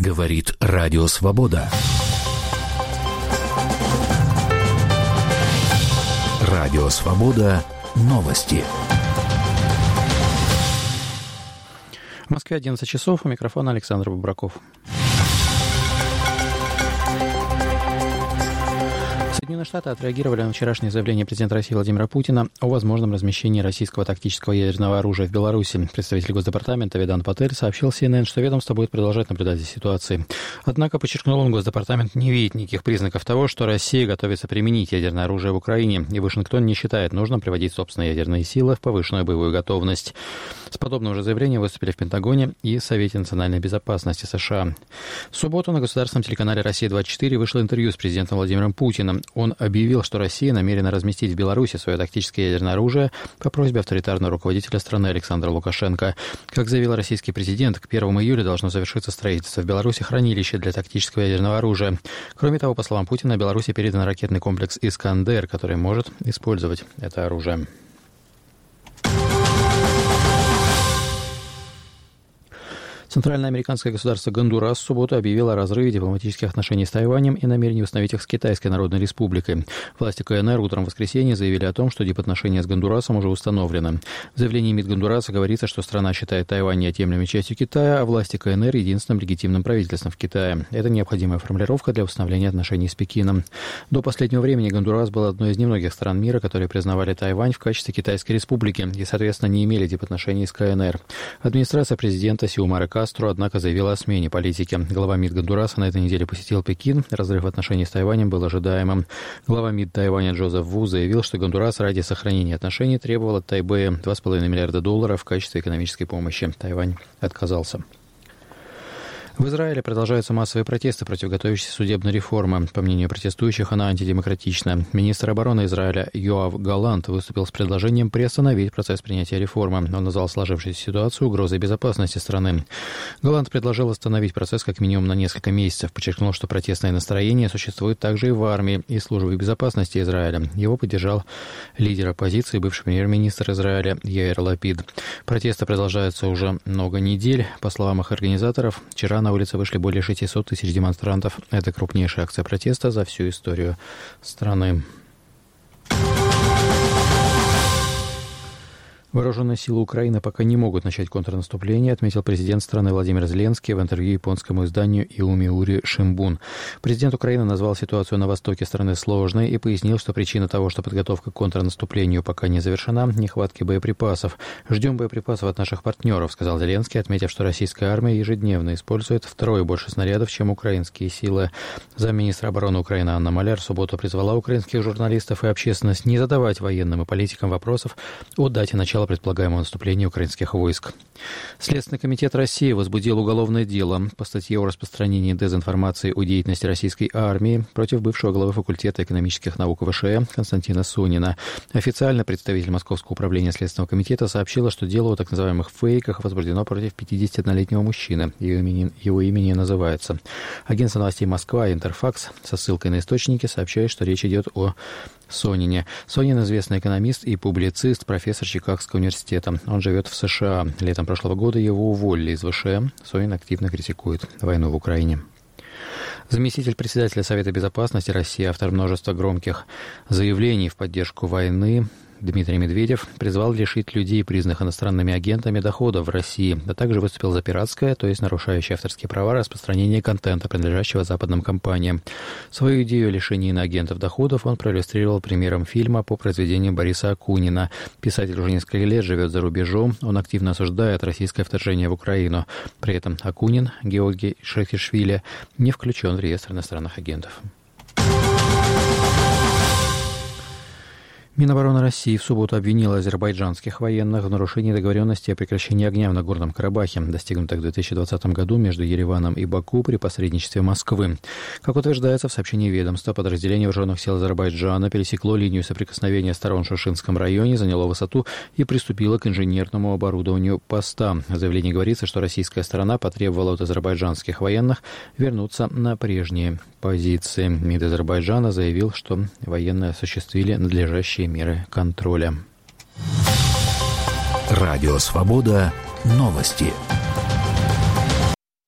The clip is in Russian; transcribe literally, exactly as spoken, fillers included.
Говорит Радио Свобода. Радио Свобода. Новости. В Москве одиннадцать часов. У микрофона Александр Бобраков. Соединенные Штаты отреагировали на вчерашнее заявление президента России Владимира Путина о возможном размещении российского тактического ядерного оружия в Беларуси. Представитель Госдепартамента Ведант Патель сообщил си эн эн, что ведомство будет продолжать наблюдать за ситуацией. Однако, подчеркнул он, Госдепартамент не видит никаких признаков того, что Россия готовится применить ядерное оружие в Украине, и Вашингтон не считает нужным приводить собственные ядерные силы в повышенную боевую готовность. С подобным же заявлением выступили в Пентагоне и Совете национальной безопасности США. В субботу на государственном телеканале «Россия-двадцать четыре» вышло интервью с президентом Владимиром Путиным. Он объявил, что Россия намерена разместить в Беларуси свое тактическое ядерное оружие по просьбе авторитарного руководителя страны Александра Лукашенко. Как заявил российский президент, к первому июля должно завершиться строительство в Беларуси хранилища для тактического ядерного оружия. Кроме того, по словам Путина, Беларуси передан ракетный комплекс «Искандер», который может использовать это оружие. Центральное американское государство Гондурас в субботу объявило о разрыве дипломатических отношений с Тайванем и намерении восстановить их с Китайской Народной Республикой. Власти ка эн эр утром в воскресенье заявили о том, что дипотношения с Гондурасом уже установлены. В заявлении МИД Гондураса говорится, что страна считает Тайвань неотъемлемой частью Китая, а власти ка эн эр единственным легитимным правительством в Китае. Это необходимая формулировка для восстановления отношений с Пекином. До последнего времени Гондурас был одной из немногих стран мира, которые признавали Тайвань в качестве Китайской Республики и, соответственно, не имели дипотношений с ка эн эр. Администрация президента Сиомара Кастро, однако, заявила о смене политики. Глава МИД Гондураса на этой неделе посетил Пекин. Разрыв отношений с Тайванем был ожидаемым. Глава МИД Тайваня Джозеф Ву заявил, что Гондурас ради сохранения отношений требовал от Тайбэя два с половиной миллиарда долларов в качестве экономической помощи. Тайвань отказался. В Израиле продолжаются массовые протесты против готовящейся судебной реформы. По мнению протестующих, она антидемократична. Министр обороны Израиля Йоав Галант выступил с предложением приостановить процесс принятия реформы. Он назвал сложившуюся ситуацию угрозой безопасности страны. Галант предложил остановить процесс как минимум на несколько месяцев. Подчеркнул, что протестное настроение существует также и в армии и службе безопасности Израиля. Его поддержал лидер оппозиции, бывший премьер-министр Израиля Яир Лапид. Протесты продолжаются уже много недель. По словам их организаторов, вчера на улице вышли более шестисот тысяч демонстрантов. Это крупнейшая акция протеста за всю историю страны. Вооруженные силы Украины пока не могут начать контрнаступление, отметил президент страны Владимир Зеленский в интервью японскому изданию Иумиури Шимбун. Президент Украины назвал ситуацию на востоке страны сложной и пояснил, что причина того, что подготовка к контрнаступлению пока не завершена, нехватки боеприпасов. «Ждем боеприпасов от наших партнеров», сказал Зеленский, отметив, что российская армия ежедневно использует втрое больше снарядов, чем украинские силы. Замминистра обороны Украины Анна Маляр в субботу призвала украинских журналистов и общественность не задавать военным и политикам вопросов о дате начала предполагаемого наступления украинских войск. Следственный комитет России возбудил уголовное дело по статье о распространении дезинформации о деятельности российской армии против бывшего главы факультета экономических наук вэ ша э Константина Сонина. Официально представитель Московского управления Следственного комитета сообщила, что дело о так называемых фейках возбуждено против пятидесятиоднолетнего мужчины. Его имени, его имени называется. Агентство новостей Москва Интерфакс со ссылкой на источники сообщает, что речь идет о Сонине. Сонин — известный экономист и публицист, профессор Чикагского университета. Он живет в США. Летом прошлого года его уволили из вэ ша э. Сонин активно критикует войну в Украине. Заместитель председателя Совета безопасности России, автор множества громких заявлений в поддержку войны, Дмитрий Медведев призвал лишить людей, признанных иностранными агентами, доходов в России, а также выступил за пиратское, то есть нарушающее авторские права, распространение контента, принадлежащего западным компаниям. Свою идею о лишении иноагентов доходов он проиллюстрировал примером фильма по произведению Бориса Акунина. Писатель уже несколько лет живет за рубежом, он активно осуждает российское вторжение в Украину. При этом Акунин, Георгий Шахишвили, не включен в реестр иностранных агентов. Минобороны России в субботу обвинила азербайджанских военных в нарушении договоренности о прекращении огня в Нагорном Карабахе, достигнутой в две тысячи двадцатом году между Ереваном и Баку при посредничестве Москвы. Как утверждается в сообщении ведомства, подразделение вооруженных сил Азербайджана пересекло линию соприкосновения сторон в Шушинском районе, заняло высоту и приступило к инженерному оборудованию поста. В заявлении говорится, что российская сторона потребовала от азербайджанских военных вернуться на прежние позиции. МИД Азербайджана заявил, что военные осуществили надлежащие меры контроля. Радио Свобода. Новости.